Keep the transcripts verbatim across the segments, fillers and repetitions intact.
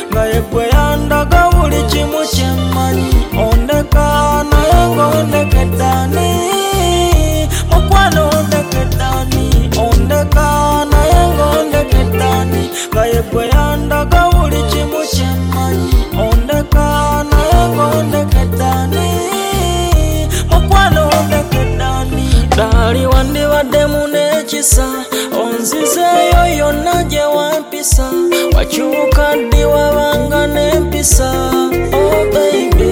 nga yegwe yandaga buli kimu kyemmanyi. Ondeka naye ng'ondekeddani mukwano ondekeddani. Ondeka naye ng'ondekeddani nga yegwe yandaga buli kimu kyemmanyi. Ondeka naye ng'ondekeddani mukwano ondekeddani. Dali wandibaddemu n'ekisa onzizeeyo yonna gye wampisa. Wakyuka ddi wabanga n'empisa. Oh baby,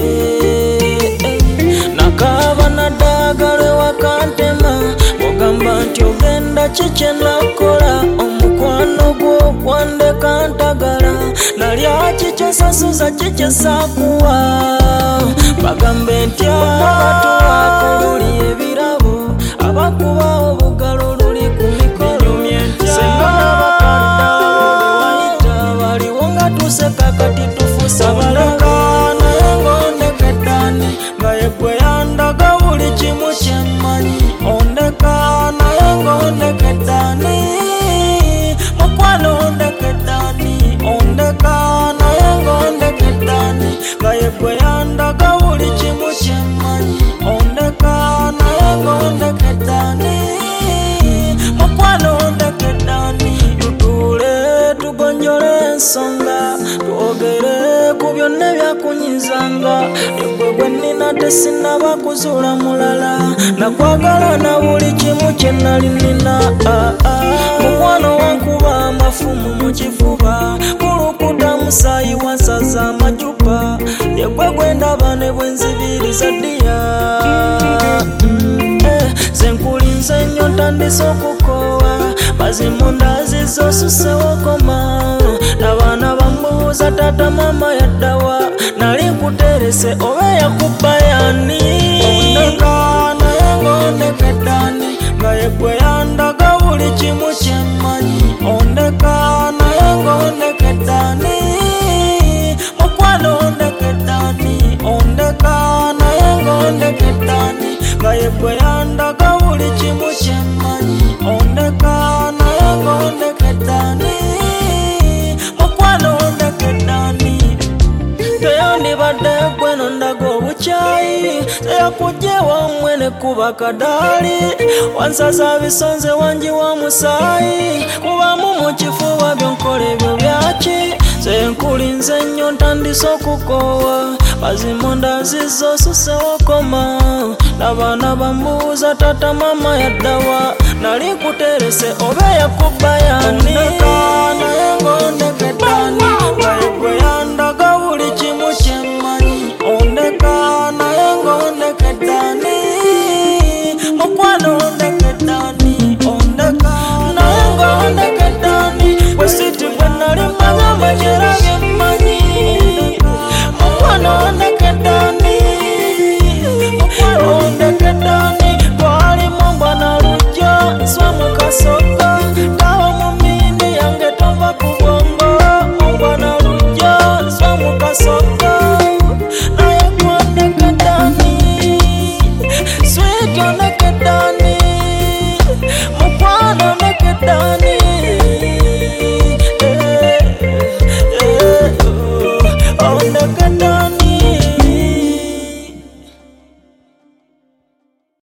nakaaba naddaagala wakantema ogamba nti ogenda kikye nakola. Omukwano gwo kwandeka ntagala nalya kikye sasuza kikye sakuwa. Bagambe nti abatuwaako luli ebirabo abakuba obugalo luli ku mikolo. Senga n'abakadda wayita baliwo nga tuseka kati tufusa baleka naye ng'ondekeddani nga yegwe yandaga buli kimu kyemmanyi. Ondeka naye ng'ondekeddani mukwano ondekeddani. Ondeka naye ng'ondekeddani nga yegwe yandaga buli kimu kyemmanyi. Ondeka naye ng'ondekeddani mukwano ondekeddani. Tutuule tugonjole ensonga twogere ku byonna ebyakunyizanga. Yegwe gwe nnina tesinaba kuzuula mulala nakwagala na buli kimu kye nali nnina. Mukwano wankuba amafumu mu kifuba kulukuta musaayi wansaza amacupa. Yegwe gwe ndaba ne bwe nzibiriza ddiya. Ze nkulinze nnyo ntandise okukoowa bazimu ndazizo osusewo koma. N'abaana bambuuza taata mama yaddawa nali nkuterese oba yakubba yani. Ondeka naye ng'ondekeddani nga yegwe yandaga buli kimu kyemmanyi. Ondeka naye ng'ondekeddani mukwano ondekeddani. Ondeka naye ng'ondekeddani nga yegwe yandaga buli kimu kyemmanyi. Ondeka naye ng'ondekeddani mukwano ondekeddani. Teyandibadde gwe nondaga obukyayi teyakugjewa mwene kuba kadaali. Wansaza bisonze wanjiwa musaayi kubamu mu kifuba byonkola ebyo byaki. Ze nkulinze nnyo ntandise okukoowa bazimu ndazizo osusewo koma. N'abaana bambuuza taata mama yaddawa nali nkuterese oba yakubba yani. Ondeka naye ng'ondekeddani